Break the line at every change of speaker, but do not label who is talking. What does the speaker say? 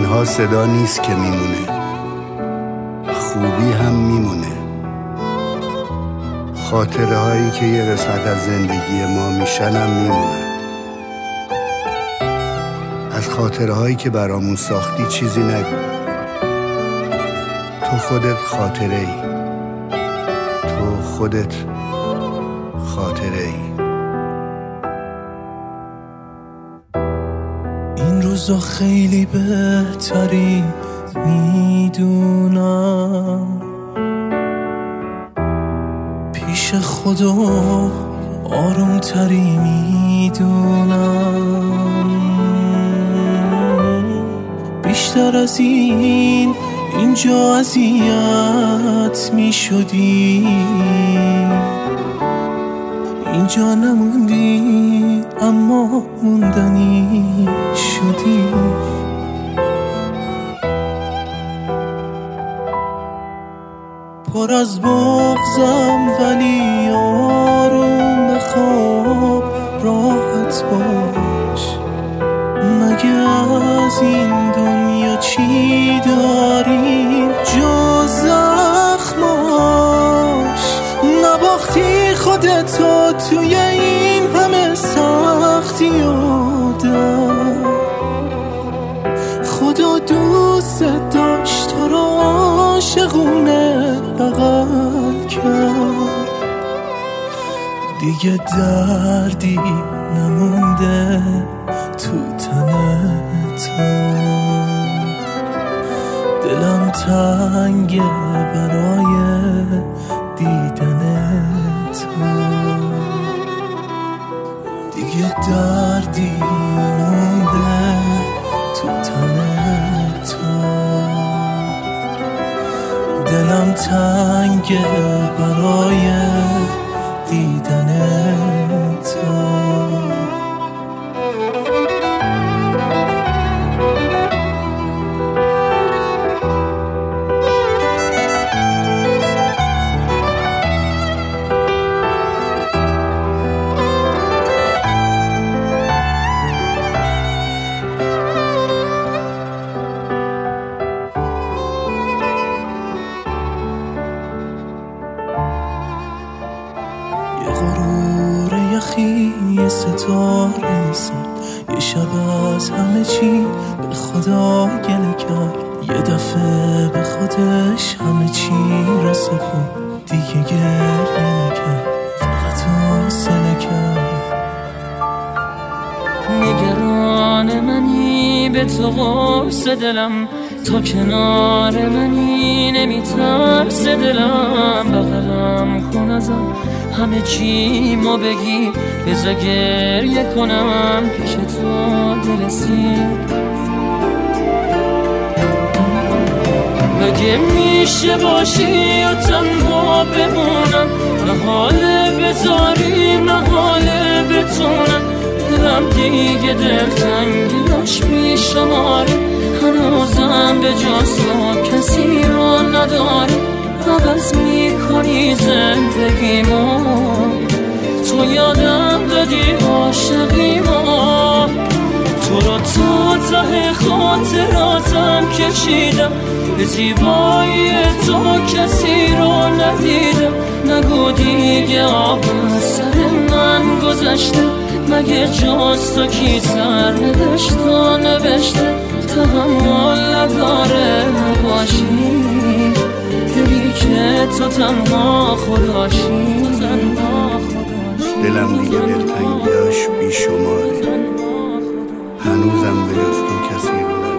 تنها صدا نیست که میمونه، خوبی هم میمونه. خاطره هایی که یه قسمت از زندگی ما میشن هم میمونن. از خاطره هایی که برامون ساختی چیزی نگو. تو خودت خاطره ای، تو خودت خاطره ای.
این روزا خیلی بهتری میدونم، پیش خدا آرومتری میدونم. بیشتر از اینجا اذیت میشدی، اینجا نموندی اما موندنی شدی. پر از بغضم ولی آروم بخواب، راحت باش. مگه از این دنیا چی داریم جز زخماش؟ نباختی خودتو توی این همه سختی آدم. خدا دوست داشت تو رو عاشقونه بغل کرد. دیگه دردی نمونده تو تن تو، دلم تنگه برای دیدن تو. دیگه دردی نمونده تو تن تو، دلم تنگه برای دیدن تو. یه غرور یخی، یه ستاره ساد، یه شب از همه چی به خدا گله کرد. یه دفعه به خودش همه چی را سپرد، دیگه گریه نکرد، فقط حوصله کرد.
نگران منی به تو قرص دلم، تو کنار منی نمیترس دلم. بغلم کن ازم همه چی ما بگی، بذار گریه کنم پیش تو دل سیر. مگه میشه باشی و تنها بمونم، محاله بذاری محاله بتونم. دلم دیگه دلتنگیش بیشماره، هنوزم به جز تو کسی رو نداری. عوض میکنی زندگیمو، تو یادم دادی عاشقیمو. تو رو تا ته خاطراتم کشیدم، به زیبایی تو کسی رو ندیدم. نگو دیگه آب سر من گذشته، مگه جز تو کی سر نداشت و نوشته. تحمل نداره نباشی، دلی که تو تنها خداشی.
دلم دیگه دلتنگیاش بیشماره، هنوزم به جز تو کسی رو نداره.